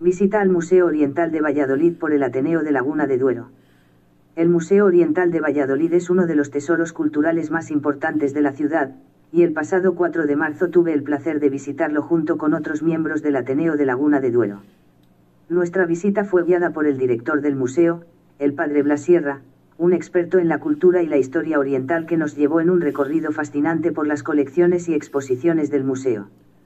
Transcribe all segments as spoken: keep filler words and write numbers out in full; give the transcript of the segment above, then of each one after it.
Visita al Museo Oriental de Valladolid por el Ateneo de Laguna de Duero. El Museo Oriental de Valladolid es uno de los tesoros culturales más importantes de la ciudad, y el pasado cuatro de marzo tuve el placer de visitarlo junto con otros miembros del Ateneo de Laguna de Duero. Nuestra visita fue guiada por el director del museo, el padre Blas Sierra, un experto en la cultura y la historia oriental que nos llevó en un recorrido fascinante por las colecciones y exposiciones del museo.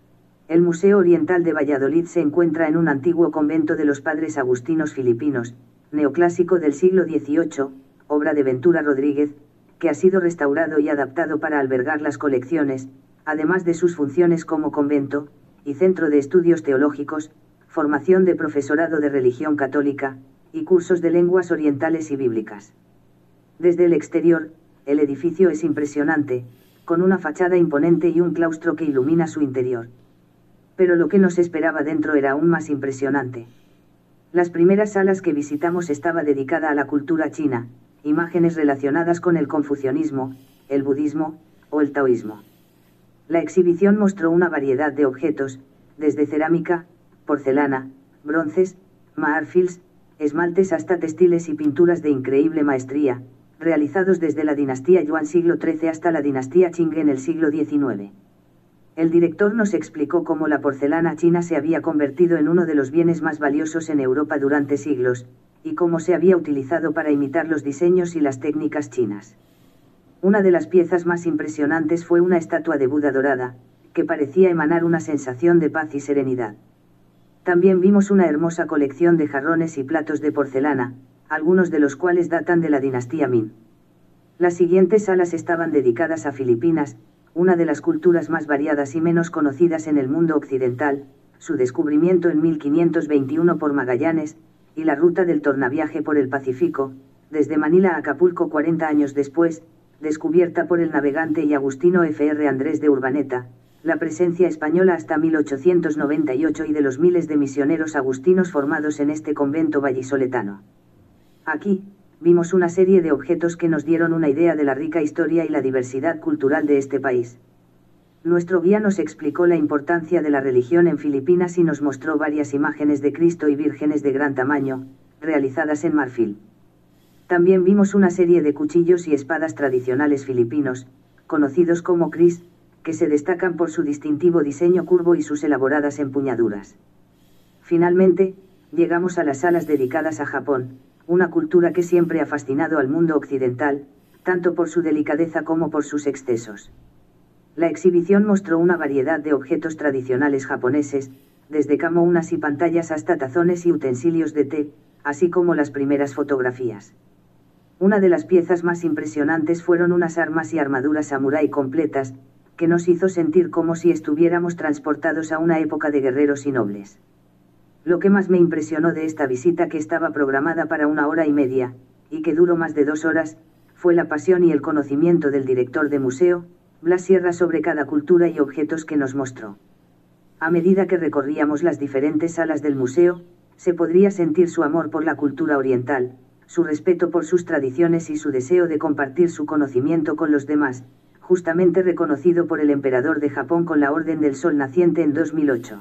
El Museo Oriental de Valladolid se encuentra en un antiguo convento de los padres agustinos filipinos, neoclásico del siglo dieciocho, obra de Ventura Rodríguez, que ha sido restaurado y adaptado para albergar las colecciones, además de sus funciones como convento, y centro de estudios teológicos, formación de profesorado de religión católica, y cursos de lenguas orientales y bíblicas. Desde el exterior, el edificio es impresionante, con una fachada imponente y un claustro que ilumina su interior. Pero lo que nos esperaba dentro era aún más impresionante. Las primeras salas que visitamos estaba dedicada a la cultura china, imágenes relacionadas con el confucianismo, el budismo, o el taoísmo. La exhibición mostró una variedad de objetos, desde cerámica, porcelana, bronces, marfils, esmaltes hasta textiles y pinturas de increíble maestría, realizados desde la dinastía Yuan siglo trece hasta la dinastía Qing en el siglo diecinueve. El director nos explicó cómo la porcelana china se había convertido en uno de los bienes más valiosos en Europa durante siglos, y cómo se había utilizado para imitar los diseños y las técnicas chinas. Una de las piezas más impresionantes fue una estatua de Buda dorada, que parecía emanar una sensación de paz y serenidad. También vimos una hermosa colección de jarrones y platos de porcelana, algunos de los cuales datan de la dinastía Ming. Las siguientes salas estaban dedicadas a Filipinas, una de las culturas más variadas y menos conocidas en el mundo occidental, su descubrimiento en mil quinientos veintiuno por Magallanes, y la ruta del tornaviaje por el Pacífico, desde Manila a Acapulco cuarenta años después, descubierta por el navegante y agustino F R Andrés de Urbaneta, la presencia española hasta mil ochocientos noventa y ocho y de los miles de misioneros agustinos formados en este convento vallisoletano. Aquí, vimos una serie de objetos que nos dieron una idea de la rica historia y la diversidad cultural de este país. Nuestro guía nos explicó la importancia de la religión en Filipinas y nos mostró varias imágenes de Cristo y vírgenes de gran tamaño, realizadas en marfil. También vimos una serie de cuchillos y espadas tradicionales filipinos, conocidos como kris, que se destacan por su distintivo diseño curvo y sus elaboradas empuñaduras. Finalmente, llegamos a las salas dedicadas a Japón, una cultura que siempre ha fascinado al mundo occidental, tanto por su delicadeza como por sus excesos. La exhibición mostró una variedad de objetos tradicionales japoneses, desde kamounas y pantallas hasta tazones y utensilios de té, así como las primeras fotografías. Una de las piezas más impresionantes fueron unas armas y armaduras samurái completas, que nos hizo sentir como si estuviéramos transportados a una época de guerreros y nobles. Lo que más me impresionó de esta visita, que estaba programada para una hora y media, y que duró más de dos horas, fue la pasión y el conocimiento del director de museo, Blas Sierra, sobre cada cultura y objetos que nos mostró. A medida que recorríamos las diferentes salas del museo, se podría sentir su amor por la cultura oriental, su respeto por sus tradiciones y su deseo de compartir su conocimiento con los demás, justamente reconocido por el emperador de Japón con la Orden del Sol Naciente en dos mil ocho.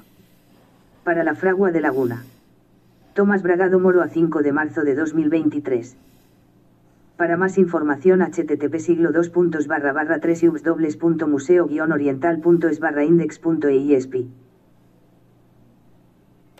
Para la Fragua de Laguna. Tomás Bragado Moro, a cinco de marzo de dos mil veintitrés. Para más información, http siglo dos puntos barra barra tres ubs dobles punto museo guion oriental punto es barra index punto esp.